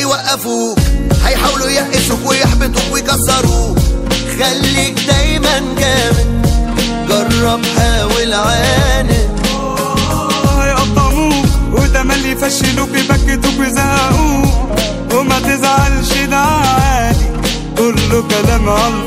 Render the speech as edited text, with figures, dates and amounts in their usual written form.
يوقفوك، هيحاولوا يقسوك ويحبطوك ويكسروك. خليك دايما جامد، جرب حاول عاند. هيقطعوك وتملي يفشلوك يبكتوك ويزهقوك، وما تزعلش ده عادي كله كلام عن